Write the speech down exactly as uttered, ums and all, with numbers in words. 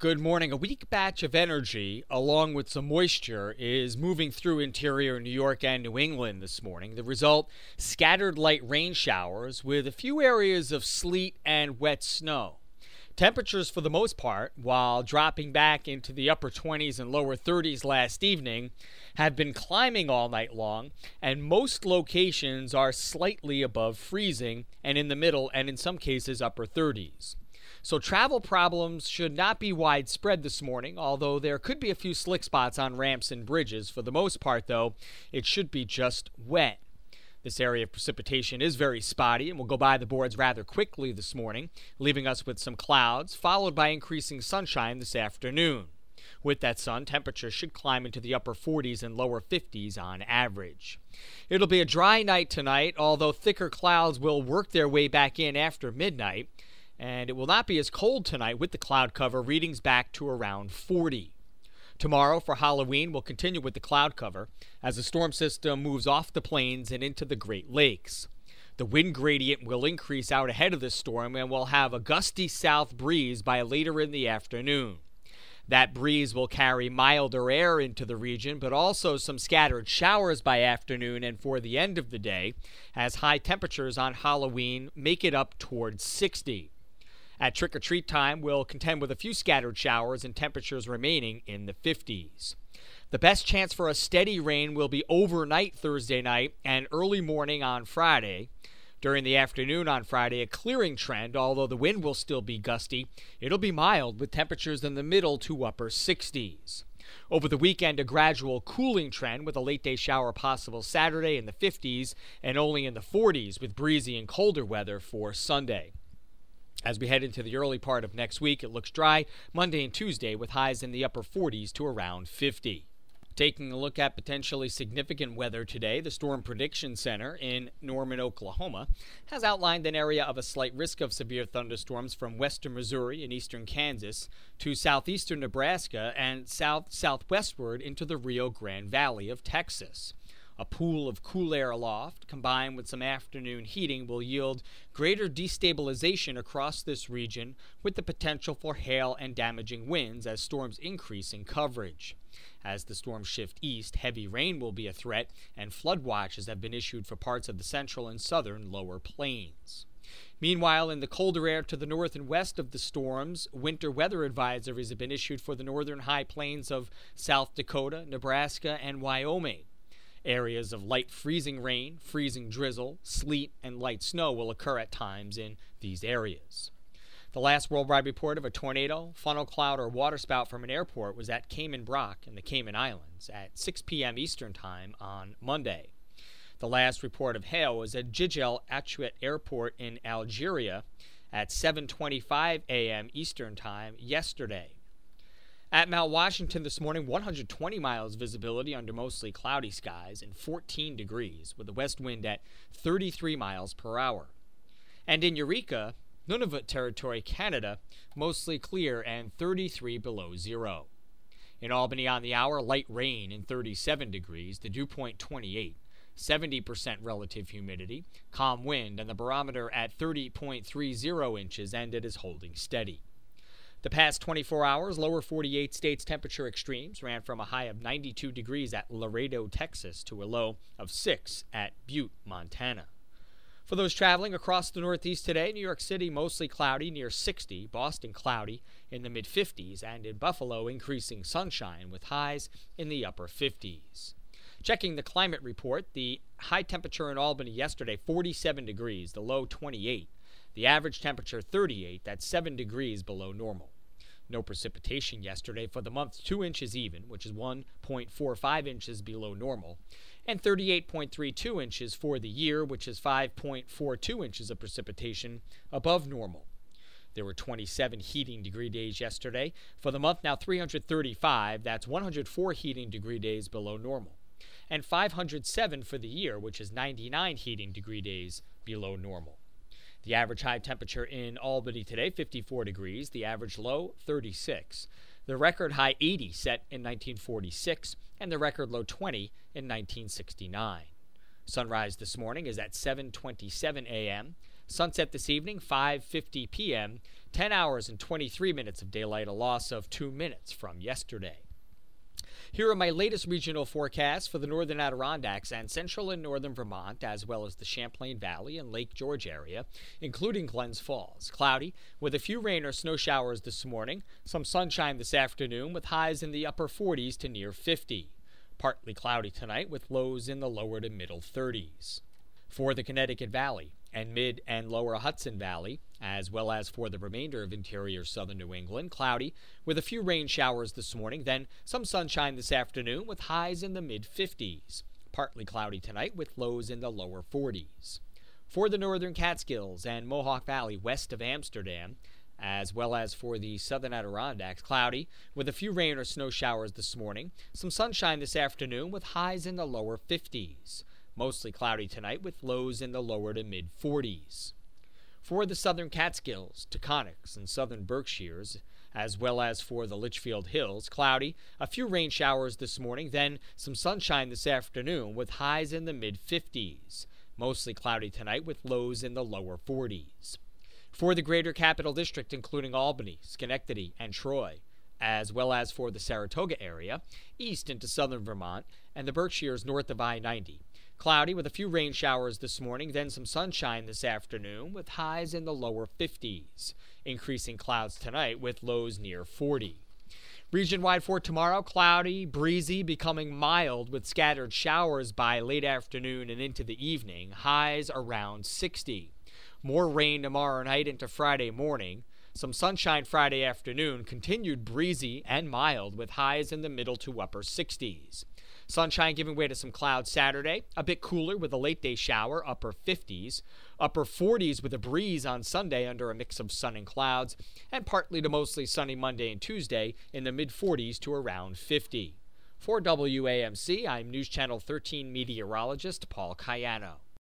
Good morning. A weak batch of energy, along with some moisture, is moving through interior New York and New England this morning. The result, scattered light rain showers with a few areas of sleet and wet snow. Temperatures, for the most part, while dropping back into the upper twenties and lower thirties last evening, have been climbing all night long, and most locations are slightly above freezing and in the middle and in some cases upper thirties. So travel problems should not be widespread this morning, although there could be a few slick spots on ramps and bridges. For the most part, though, it should be just wet. This area of precipitation is very spotty and will go by the boards rather quickly this morning, leaving us with some clouds, followed by increasing sunshine this afternoon. With that sun, temperatures should climb into the upper forties and lower fifties on average. It'll be a dry night tonight, although thicker clouds will work their way back in after midnight. And it will not be as cold tonight with the cloud cover, readings back to around forty. Tomorrow for Halloween, we'll continue with the cloud cover as the storm system moves off the plains and into the Great Lakes. The wind gradient will increase out ahead of this storm and we'll have a gusty south breeze by later in the afternoon. That breeze will carry milder air into the region, but also some scattered showers by afternoon and for the end of the day, as high temperatures on Halloween make it up towards sixty. At trick-or-treat time, we'll contend with a few scattered showers and temperatures remaining in the fifties. The best chance for a steady rain will be overnight Thursday night and early morning on Friday. During the afternoon on Friday, a clearing trend, although the wind will still be gusty. It'll be mild with temperatures in the middle to upper sixties. Over the weekend, a gradual cooling trend with a late-day shower possible Saturday in the fifties and only in the forties with breezy and colder weather for Sunday. As we head into the early part of next week, it looks dry Monday and Tuesday with highs in the upper forties to around fifty. Taking a look at potentially significant weather today, the Storm Prediction Center in Norman, Oklahoma, has outlined an area of a slight risk of severe thunderstorms from western Missouri and eastern Kansas to southeastern Nebraska and south-southwestward into the Rio Grande Valley of Texas. A pool of cool air aloft, combined with some afternoon heating, will yield greater destabilization across this region with the potential for hail and damaging winds as storms increase in coverage. As the storms shift east, heavy rain will be a threat, and flood watches have been issued for parts of the central and southern lower plains. Meanwhile, in the colder air to the north and west of the storms, winter weather advisories have been issued for the northern high plains of South Dakota, Nebraska, and Wyoming. Areas of light freezing rain, freezing drizzle, sleet, and light snow will occur at times in these areas. The last worldwide report of a tornado, funnel cloud, or waterspout from an airport was at Cayman Brac in the Cayman Islands at six p.m. Eastern Time on Monday. The last report of hail was at Jijel Atouat Airport in Algeria at seven twenty-five a.m. Eastern Time yesterday. At Mount Washington this morning, one hundred twenty miles visibility under mostly cloudy skies and fourteen degrees with a west wind at thirty-three miles per hour. And in Eureka, Nunavut Territory, Canada, mostly clear and thirty-three below zero. In Albany on the hour, light rain and thirty-seven degrees, the dew point twenty-eight, seventy percent relative humidity, calm wind, and the barometer at thirty point three zero inches, and it is holding steady. The past twenty-four hours, lower forty-eight states temperature extremes ran from a high of ninety-two degrees at Laredo, Texas, to a low of six at Butte, Montana. For those traveling across the Northeast today, New York City mostly cloudy near sixty, Boston cloudy in the mid-fifties, and in Buffalo increasing sunshine with highs in the upper fifties. Checking the climate report, the high temperature in Albany yesterday, forty-seven degrees, the low twenty-eight. The average temperature thirty-eight, that's seven degrees below normal. No precipitation yesterday for the month, two inches even, which is one point four five inches below normal, and thirty-eight point three two inches for the year, which is five point four two inches of precipitation above normal. There were twenty-seven heating degree days yesterday. For the month now three hundred thirty-five, that's one hundred four heating degree days below normal, and five hundred seven for the year, which is ninety-nine heating degree days below normal. The average high temperature in Albany today, fifty-four degrees. The average low, thirty-six. The record high, eighty, set in nineteen forty-six, and the record low, twenty, in nineteen sixty-nine. Sunrise this morning is at seven twenty-seven a.m. Sunset this evening, five fifty p.m. ten hours and twenty-three minutes of daylight, a loss of two minutes from yesterday. Here are my latest regional forecasts for the northern Adirondacks and central and northern Vermont, as well as the Champlain Valley and Lake George area, including Glens Falls. Cloudy with a few rain or snow showers this morning, some sunshine this afternoon with highs in the upper forties to near fifty. Partly cloudy tonight with lows in the lower to middle thirties. For the Connecticut Valley and mid and lower Hudson Valley, as well as for the remainder of interior southern New England, cloudy with a few rain showers this morning, then some sunshine this afternoon with highs in the mid fifties. Partly cloudy tonight with lows in the lower forties. For the northern Catskills and Mohawk Valley west of Amsterdam, as well as for the southern Adirondacks, cloudy with a few rain or snow showers this morning, some sunshine this afternoon with highs in the lower fifties. Mostly cloudy tonight with lows in the lower to mid forties. For the southern Catskills, Taconics, and southern Berkshires, as well as for the Litchfield Hills, cloudy, a few rain showers this morning, then some sunshine this afternoon with highs in the mid fifties. Mostly cloudy tonight with lows in the lower forties. For the greater Capital District, including Albany, Schenectady, and Troy, as well as for the Saratoga area, east into southern Vermont, and the Berkshires north of I ninety. Cloudy with a few rain showers this morning, then some sunshine this afternoon with highs in the lower fifties. Increasing clouds tonight with lows near forty. Region-wide for tomorrow, cloudy, breezy, becoming mild with scattered showers by late afternoon and into the evening. Highs around sixty. More rain tomorrow night into Friday morning. Some sunshine Friday afternoon, continued breezy and mild with highs in the middle to upper sixties. Sunshine giving way to some clouds Saturday, a bit cooler with a late-day shower, upper fifties, upper forties with a breeze on Sunday under a mix of sun and clouds, and partly to mostly sunny Monday and Tuesday in the mid-forties to around fifty. For W A M C, I'm News Channel thirteen meteorologist Paul Cayano.